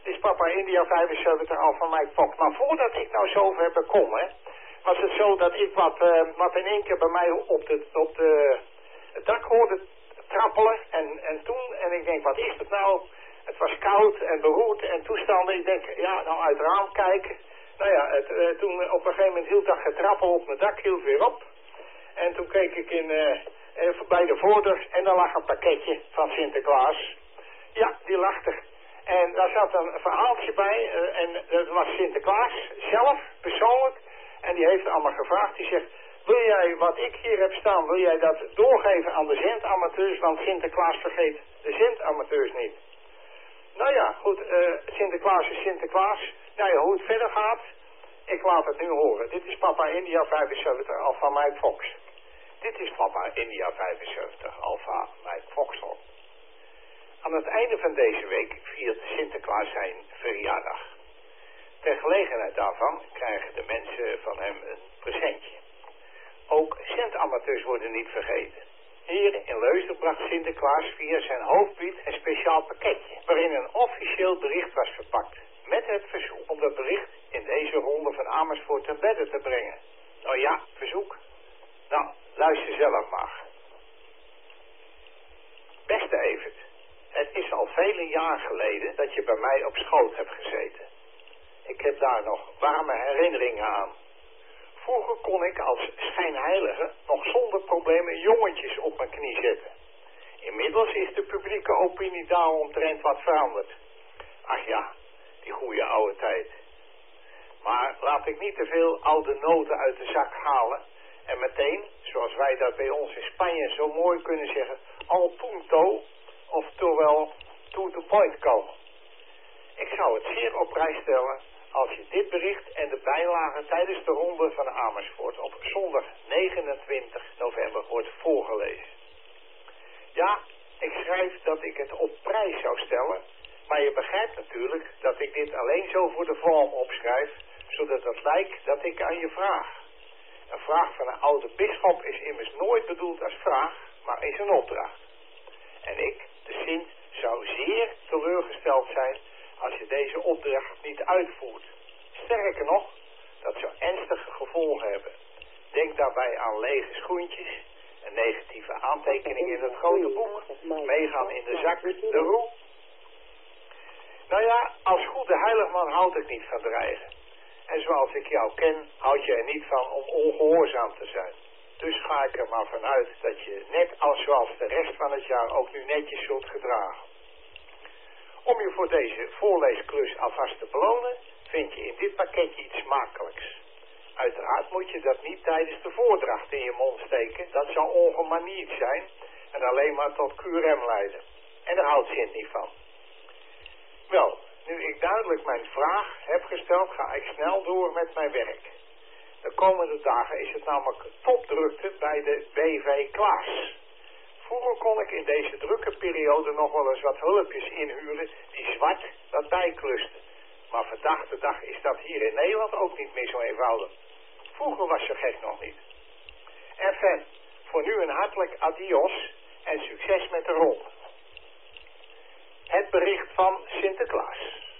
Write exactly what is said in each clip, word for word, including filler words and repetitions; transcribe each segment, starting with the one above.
Dit is Papa India vijfenzeventig Alpha Mike Fox. Maar voordat ik nou zover bekom, hè, was het zo dat ik wat, uh, wat in één keer bij mij op, de, op de, het dak hoorde trappelen. En, en toen, en ik denk, wat is het nou? Het was koud en beroerd en toestanden. Ik denk, ja, nou uit het raam kijken. Nou ja, het, uh, toen op een gegeven moment hield dat getrappel op mijn dak, hield weer op. En toen keek ik in, uh, uh, bij de voordeur en daar lag een pakketje van Sinterklaas. Ja, die lag er. En daar zat een verhaaltje bij uh, en dat was Sinterklaas zelf, persoonlijk. En die heeft allemaal gevraagd, die zegt, wil jij wat ik hier heb staan, wil jij dat doorgeven aan de zendamateurs, want Sinterklaas vergeet de zendamateurs niet. Nou ja, goed, uh, Sinterklaas is Sinterklaas. Nou ja, hoe het verder gaat, ik laat het nu horen. Dit is Papa India vijfenzeventig Alpha Mike Fox. Dit is Papa India vijfenzeventig Alpha Mike Foxtrot. Aan het einde van deze week viert Sinterklaas zijn verjaardag. Ter gelegenheid daarvan krijgen de mensen van hem een presentje. Ook zendamateurs worden niet vergeten. Hier in Leusden bracht Sinterklaas via zijn hoofdbied een speciaal pakketje, waarin een officieel bericht was verpakt. Met het verzoek om dat bericht in deze ronde van Amersfoort ten bedde te brengen. Nou ja, verzoek. Nou, luister zelf maar. Beste Evert, het is al vele jaren geleden dat je bij mij op schoot hebt gezeten. Ik heb daar nog warme herinneringen aan. Vroeger kon ik als schijnheilige nog zonder problemen jongetjes op mijn knie zetten. Inmiddels is de publieke opinie daaromtrent wat veranderd. Ach ja, die goede oude tijd. Maar laat ik niet te veel oude noten uit de zak halen en meteen, zoals wij dat bij ons in Spanje zo mooi kunnen zeggen, al punto, oftewel to the point komen. Ik zou het zeer op prijs stellen als je dit bericht en de bijlagen tijdens de ronde van Amersfoort op zondag negenentwintig november wordt voorgelezen. Ja, ik schrijf dat ik het op prijs zou stellen, maar je begrijpt natuurlijk dat ik dit alleen zo voor de vorm opschrijf, zodat het lijkt dat ik aan je vraag. Een vraag van een oude bisschop is immers nooit bedoeld als vraag, maar is een opdracht. En ik, de Sint, zou zeer teleurgesteld zijn als je deze opdracht niet uitvoert. Sterker nog, dat zou ernstige gevolgen hebben. Denk daarbij aan lege schoentjes, een negatieve aantekening in het grote boek, meegaan in de zak, de roe. Nou ja, als goede heiligman houd ik niet van dreigen. En zoals ik jou ken, houd je er niet van om ongehoorzaam te zijn. Dus ga ik er maar vanuit dat je net als zoals de rest van het jaar ook nu netjes zult gedragen. Om je voor deze voorleesklus alvast te belonen, vind je in dit pakketje iets smakelijks. Uiteraard moet je dat niet tijdens de voordracht in je mond steken, dat zou ongemanierd zijn en alleen maar tot Q R M leiden. En daar houdt Sint niet van. Wel, nu ik duidelijk mijn vraag heb gesteld, ga ik snel door met mijn werk. De komende dagen is het namelijk topdrukte bij de B V Klaas. Vroeger kon ik in deze drukke periode nog wel eens wat hulpjes inhuren die zwart dat bijklusten. Maar vandaag de dag is dat hier in Nederland ook niet meer zo eenvoudig. Vroeger was zo gek nog niet. Enfin, voor nu een hartelijk adios en succes met de ronde. Het bericht van Sinterklaas.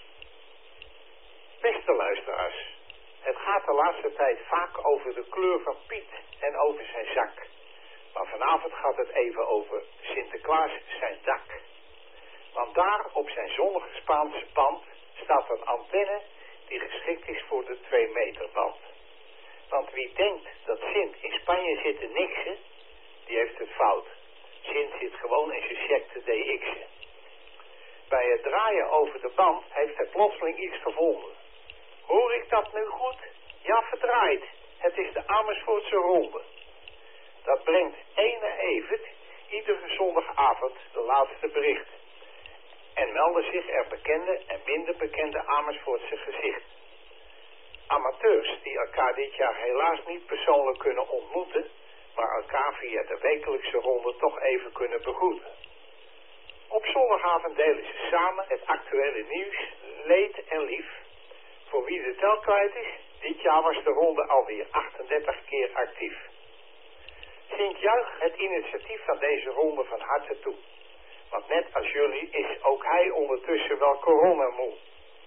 Beste luisteraars, het gaat de laatste tijd vaak over de kleur van Piet en over zijn zak. Maar vanavond gaat het even over Sinterklaas zijn dak. Want daar op zijn zonnige Spaanse band staat een antenne die geschikt is voor de twee meter band. Want wie denkt dat Sint in Spanje zit te niksen, die heeft het fout. Sint zit gewoon in zijn check te D X'en. Bij het draaien over de band heeft hij plotseling iets gevonden. Hoor ik dat nu goed? Ja, verdraaid. Het is de Amersfoortse ronde. Dat brengt ene Evert iedere zondagavond de laatste bericht. En melden zich er bekende en minder bekende Amersfoortse gezichten. Amateurs die elkaar dit jaar helaas niet persoonlijk kunnen ontmoeten, maar elkaar via de wekelijkse ronde toch even kunnen begroeten. Op zondagavond delen ze samen het actuele nieuws, leed en lief. Voor wie de tel kwijt is, dit jaar was de ronde alweer achtendertig keer actief. Sint juich het initiatief van deze ronde van harte toe. Want net als jullie is ook hij ondertussen wel coronamoe.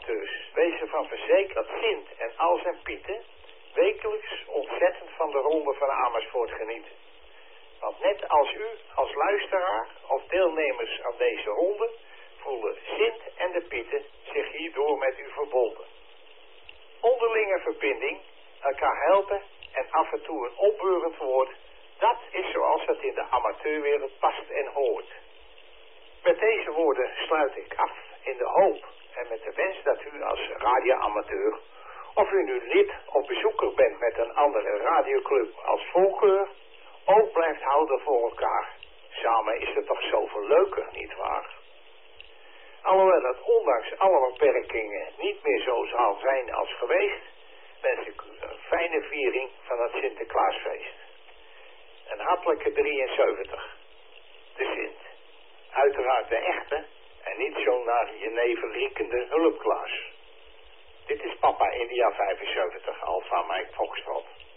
amateurs. Wees ervan verzekerd dat Sint en al zijn Pieten wekelijks ontzettend van de ronde van Amersfoort genieten. Want net als u, als luisteraar of deelnemers aan deze ronde, voelen Sint en de Pieten zich hierdoor met u verbonden. Onderlinge verbinding, elkaar helpen en af en toe een opbeurend woord, dat is zoals het in de amateurwereld past en hoort. Met deze woorden sluit ik af in de hoop en met de wens dat u als radioamateur, of u nu lid of bezoeker bent met een andere radioclub als voorkeur, ook blijft houden voor elkaar. Samen is het toch zoveel leuker, nietwaar? Alhoewel het ondanks alle beperkingen niet meer zo zal zijn als geweest, wens ik u een fijne viering van het Sinterklaasfeest. Een hartelijke drieënzeventig. De Sint. Uiteraard de echte en niet zo naar je neven riekende hulpklaas. Dit is Papa India vijfenzeventig, Alpha Mike Foxtrot.